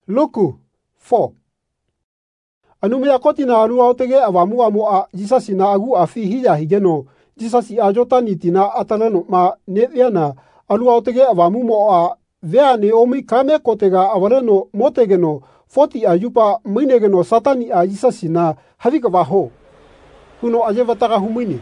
Luku 4. Anumia kotina alu autege awamu amoa Jesus na agu afi hiya higeno Jesus a jotani tina ataleno ma neviana alu autege awamu moa veane omi kame kotega awareno motegeno 40 ayupa minegeno satani a Jesus na havika ho huno ajevataga humini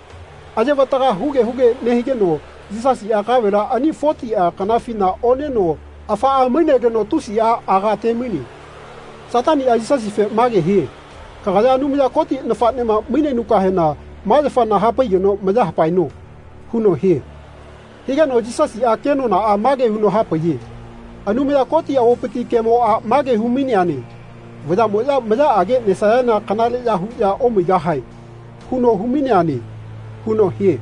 ajevataga huge nehigeno Jesus a kavera ani 40 a kanafina oneno afa a minegeno tusi a agate mini Satani a Jesus fe mage he kagaya numia koti na fatne ma mine nuka hena ma fa na hapa yono maja hapa no huno he higano Jesus a keno na a mage huno hapa ye anumia koti a opeti kemo a mage humini ani wada moja maja age ne sayana kanale ya hu ya omiga hai huno humini ani huno he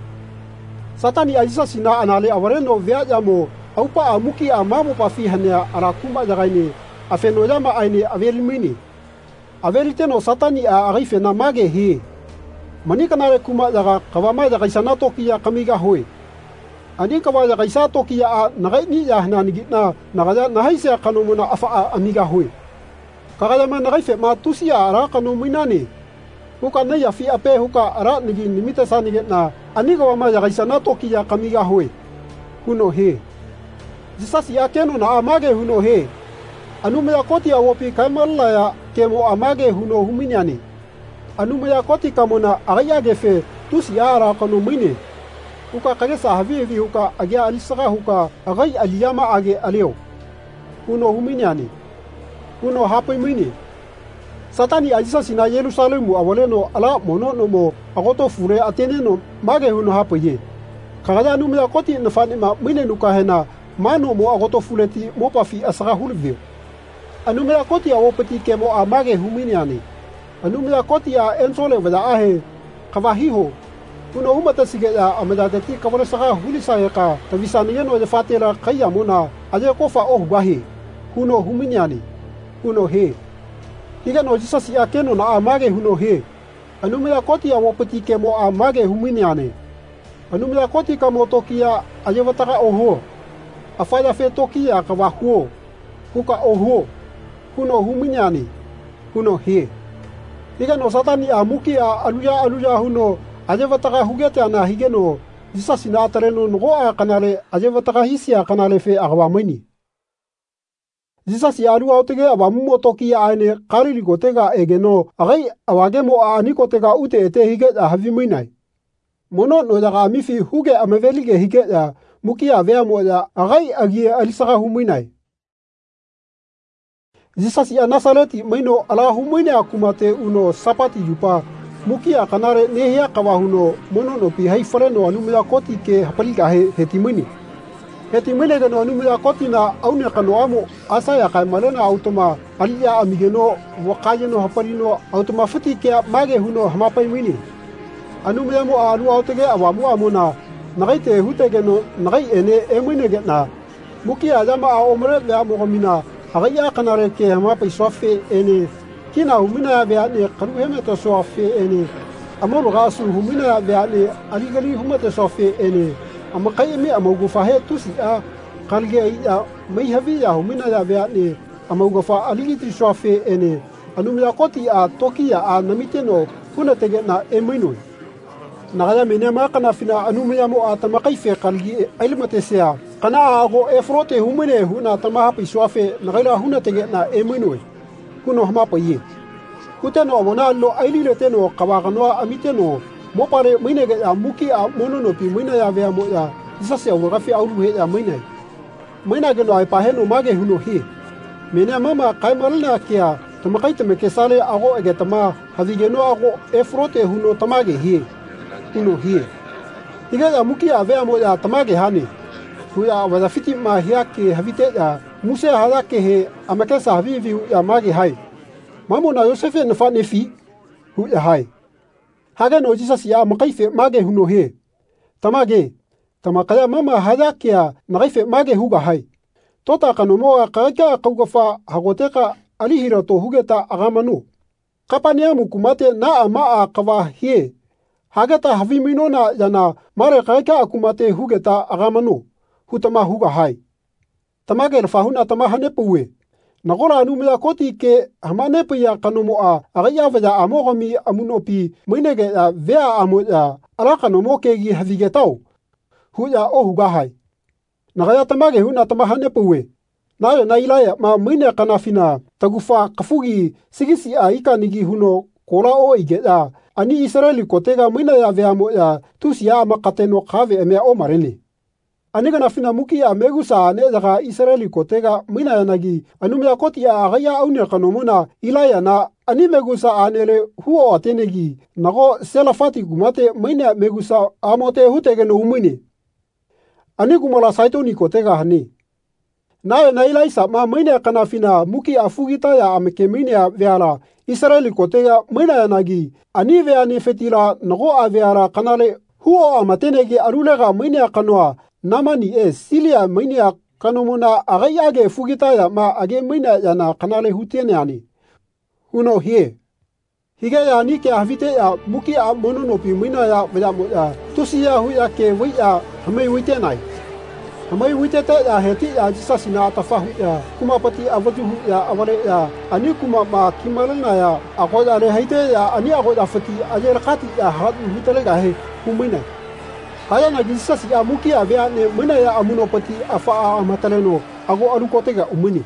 Satani a Jesus na anale awareno vya jamo aupa amuki a mamo pa fi hanya arakuma jagaini afeno jama aini avelimini aveliteno satani a arife na mage he mani kanare kuma jaga kawama jaga isana tokia kamiga hoy ani kawa jaga isa tokia a nagai ni ya hana nigitna nagaja nahaise kanumuna afa amiga hoy kagaja ma nagai fe ma tusia ara kanuminani huka na ya fi ape huka ara nigi nimita sanigitna ani kawa jaga isana tokia kamiga hoy huno he Jesus ya keno na amage huno he Anumaya koti ya wopi kaimala ya kemo amage huno huminyani. Anumaya koti kamona agaya gefe tusi ara kanu mine. Huka kagesa havivi huka agia alisaka huka agai aliyama age aleo. Huno huminyani. Huno hape mine. Satani ajisa sina Yerusalemu awaleno ala mono nomo agoto fure ateneno mage huno hape ye. Kagaya anumaya koti nafanima mine nukahena mano mo agoto fuleti mopafi asaka hulvio. Anumia koti ya wopeti kemo a mage huminiani. Anumia koti ya ensole wada ahe kawahiho. Uno humata sige ya amadadeti kawale saka hulisa eka tavisani yeno de fatela kaya muna aje kofa bahi. Huno huminiani. Huno he. Higa no Jesus ya keno na amage huno he. Anumia koti ya wopeti kemo a mage huminiani. Anumia koti kamo tokia aje wataka oho. Afaya fe tokia kawahuo. Huka oho. Huno huminyani huno he higa no satani amuki a aluja huno ajevataga hugete ana higeno Jesus na tareno ngo a kanale ajevataga hisia kanale fe agwamani Jesus ya alu autege abamu toki ane karili gotega egeno agai awagemo ani kotega ute ete hige a haviminai mono no daga mifi huge amavelige hige a muki avea moja agai agie alisaga huminai Jesus ya Nazareti maino ala humine akumate uno sapati yupa mukia kanare nehia kawahuno mono no pi hai freno anumia koti ke hapalika hetimini gano anumia koti na aune kanoamo asa ya kaimalena automa alia amigeno wakayeno hapalino automa futi ke mage huno hamapai mini anumia mo alu autege awamu amuna nagaite hutegeno nagai ene emine getna mukia jama a omre ya mogomina agaya kanare ke hama pa sofe ene kina humina beane karu heme to sofe ene amoro gasu humina beane aligali humata sofe ene amakaimi amogufa he tusi a kalge ya mai havi ya humina ya beane amogufa aligiti sofe ene anumya koti a tokia a namiteno kuna tege na emino nagaya menema kana fina anumya mo atamakai fe kalgi ilmatesia kana ago efrote humene huna tamaha piswafe nagaila huna tege na eminoi kuno hama paye kuteno monalo ailile teno kawagano amiteno mopare minege ya muki a monono pi mina ya vea mo ya Jesus ya wagafi aulu he ya mina geno ai paheno mage huno he mena mama kaimalna kia tamakai temeke sale ago egetama havigeno ago efrote huno tamage he huno he higa ya muki a vea mo ya tamage hani huya wadafiti mahia ke havite ya muse hada ke he amakesa havivi ya mage hai mamo na Yosefe na fa nefi huya hai haga no Jesus ya makaife mage huno he tamakaya mama hada ke na kaife mage huga hai tota kanomo kaka kaugafa hagoteka alihira to hugeta agamanu kapania mukumate na ama akawa he hagata havimino na yana mare kaka akumate hugeta agamanu hutama huga hai tamage fahuna tamahane puwe Nagora anumaya koti ke hamane paya kanomoa agaya vaya amogomi amunopi mainege ya vea amoya alaka nomo kegi havigetau. Huya ohugahai. Nagaya tamage huna tamahane puwe. Nayo na ilaya ma maine kanafina tagufa kafugi sigisi a ikanigi huno kora o igeya ani Israeli kotega maina ya vea moya tusia amakateno kave emea o marene. Aniga nafina muki ya megusa ane daga Israeli kotega maina ya nagi anumya koti ya agaya aune kanomona ilaya na ani megusa anele huo atenegi nago selafati gumate maina megusa amote hutege no umine. Ani gumala saitoni kotega hani. Nayo na ilaisa ma maina kanafina muki afugita ya ameke maina veara Israeli kotega maina ya nagi ani veane fetila nago aveara kanale huo amatenegi arulega maina kanoa namani silia maina kanomona agayage fugita ya ma age maina ya na kanale hutiene ani. Huno hie. Hige ya nike havite ya muki a mononopi maina ya vaya moya tusi ya huya ke waya hamay witenai. Hamay witete ya heti ya jisasina atafahu ya kumapati avajuhu ya awale ya ani kuma ma kimalana ya akoda rehaite ya ani akoda fati ajerakati ya hatu hutalega he humaina. Haya na jisasi ya muki ya vea ne maina ya amunopati afa amataleno ago alukotega umini.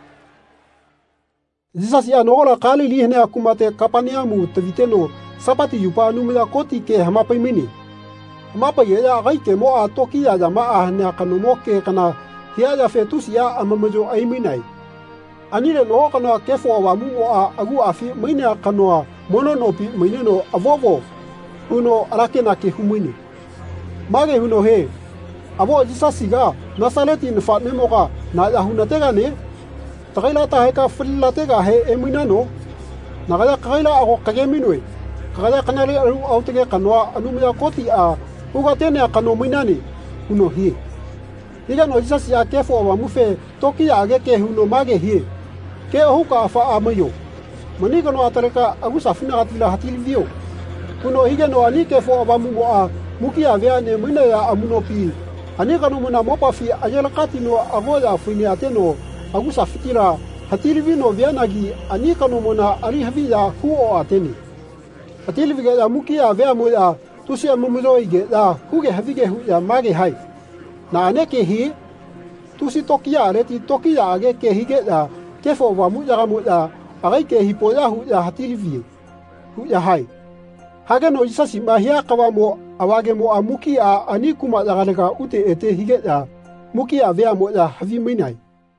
Jisasi ya nogola kali lihne akumate kapaniamu taviteno sapati yupa anumya koti ke hamapai mini. Mapa ya gai ke mo a toki ya jama a ne kanomo ke kana hia ya fetusi ya amamajo aiminai. Anile no kana kefo wa mu a agu afi maina kanoa mononopi maineno avovo uno arake na ke humini. Mage huno he abo jisasiga nasaleti nfa memoga na ya hunatega ne tagaila ta heka fillatega he eminano nagaya kaila ago kageminwe kagaya kanale autege kanwa anumya koti a ugatene kanominani huno hie. Higa no jisasi ya kefo wa mufe toki ya age ke huno mage hie. Ke huka afa amayo. Maniga no atareka agusa fina atila hatilivio. Huno higa no ani kefo wa mumo a muki ya vea ne mwina ya amunopi. Anika no muna mopafi ajelakati no agoya fini ateno agusa fitila hatilivino vea nagi anika no muna alihavi ya huo ateni. Hatiliviga ya muki ya vea moya tusi amumuzo ige ya huge havige hu ya mage hai. Na aneke hi tusi toki ya aleti toki ya age ke hige ya kefo wa muja moya agai ke hipo ya hu ya hatilivie hu ya hai. Hage no jisasi mahia kawamo awage mo amuki a anikuma yagarega ute ete hige ya muki a vea mo ya havi minai.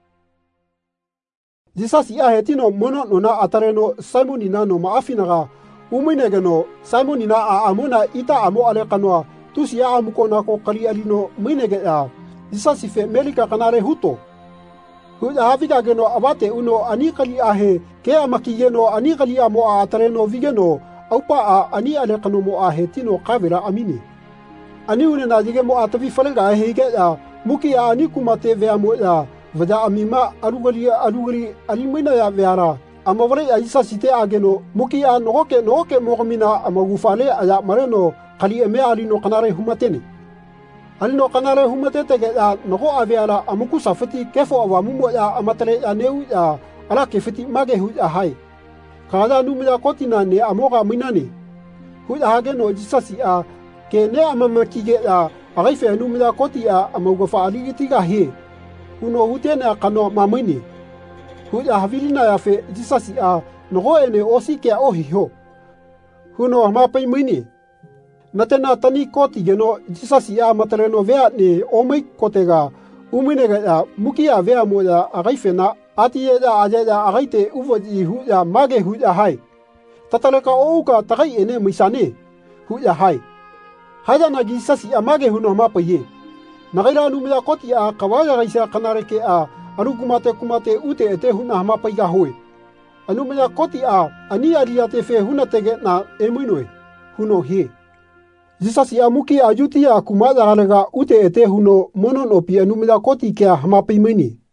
Jisasi a hetino mono nona atareno Simonina no maafinaga uminegeno Simonina a amona ita amo ale kanoa tusi ya amukona ko kali alino minege ya jisasi fe melika kanare huto. Huja haviga geno abate uno anikali ahe ke amakigeno anikali amo a atareno vigeno aupa a ani ale kanomo a hetino kavira amini. Ani une na jige mo atavi falenga hege ya muki a ani kumate vea mo ya vada amima alugali alimina ya veara amavare ya isa site ageno muki a nogoke mogomina amagufale aya mareno kali eme alino kanare humatene. Alino kanare humatete ge ya nogo aveara amuku safeti kefo awamumo ya amatare ya neu ya ala kefeti mage hu ya hai. Kada numya kotina ne amoga minani. Huja hage no jisasi a ke ne amamakige ya agaife numya koti a amogofa aligitiga he. Uno hutene kano mamini. Huja havilina ya fe jisasi a nogo ene osike a ohiho. Huno mapai mini. Natena tani koti geno jisasi a matareno vea ne omei kotega uminega ya muki a vea mo ya agaife na ati ya aja agaite uvoji hu ya mage hu ya hai. Tataleka ouka tagai ene misane hu ya hai. Haya na gisasi a mage hu no mapa ye. Nagaila numya koti a kawaya gaisa kanareke a kumate ute ete hu na mapa iga hoe. Anumya koti a ani aliate fe hunatege na emuinoe huno hie. Jisasi a muki a yuti a kumada galega ute ete huno monon opi anumya koti ke a mapa imini.